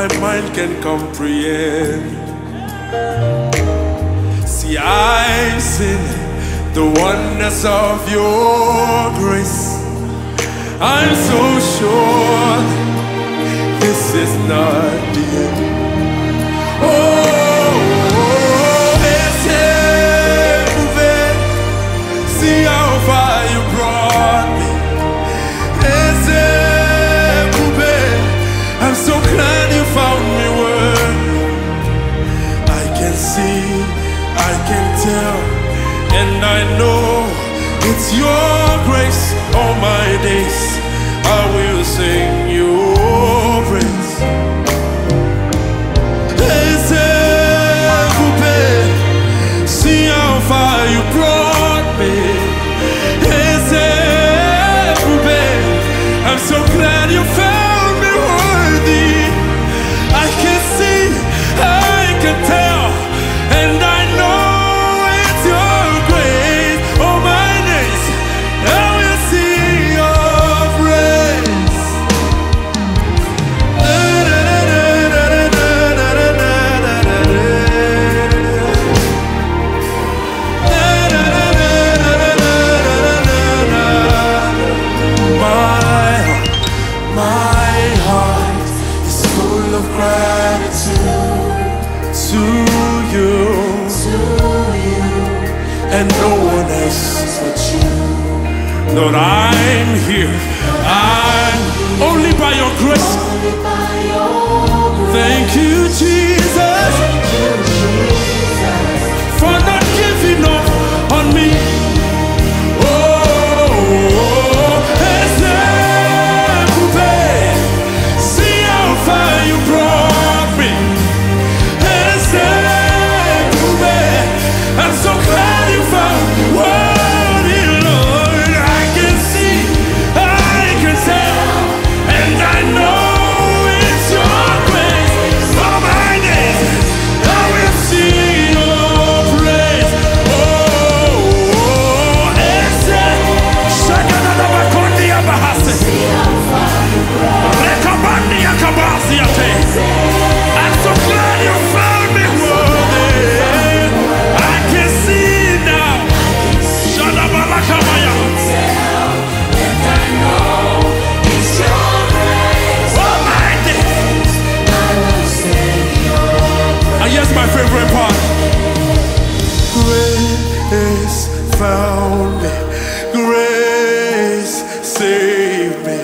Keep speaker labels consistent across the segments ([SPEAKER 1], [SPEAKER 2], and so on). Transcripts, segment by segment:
[SPEAKER 1] mind can comprehend. See, I've seen the wonders of your grace. I'm so sure this is not the end. Oh, see how far you brought me. I'm so glad you found me worthy. I can see, I can tell, and I know it's your grace. All my days I will sing your praise. See how far you brought me. I'm so glad you found me worthy. I can see, I can tell, and I know it's your grace. All my days I will sing your praise. My heart is full of gratitude to you, and no one else but you. Lord, I'm here. I'm only by your grace. Thank you, Jesus, for not giving up on me. Found me, grace saved me,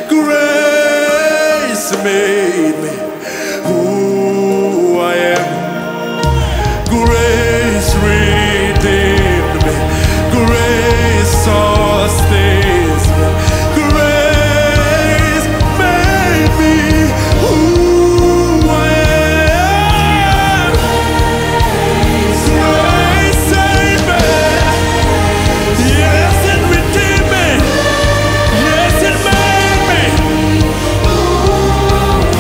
[SPEAKER 1] grace made me who I am, grace redeemed me, grace sustains me, grace made me who I am, grace saved me. Yes, it redeemed me. Yes, it made me.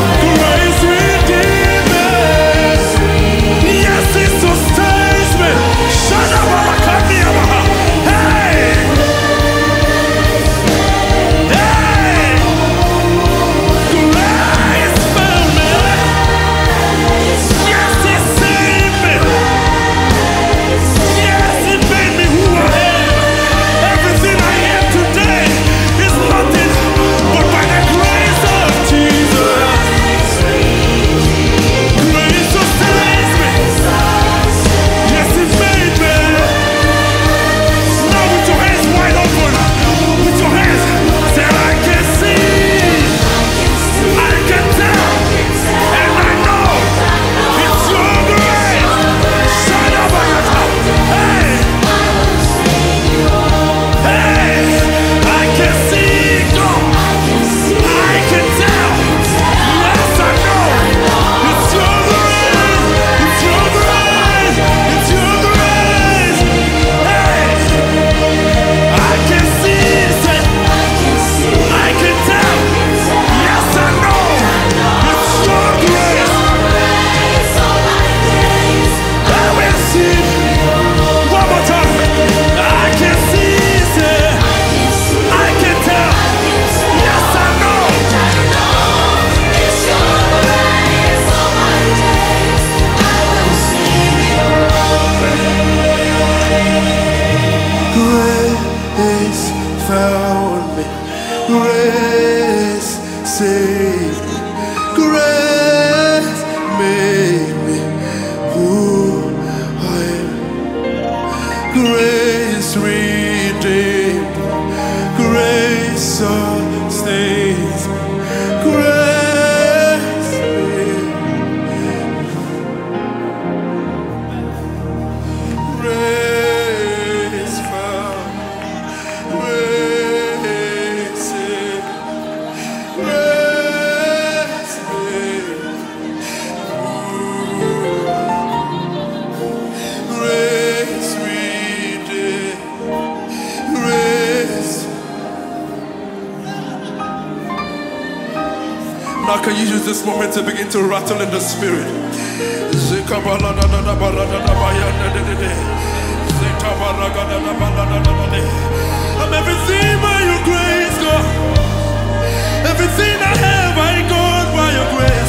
[SPEAKER 1] use this moment to begin to rattle in the spirit. I'm everything by your grace, God. Everything I have, I got by your grace.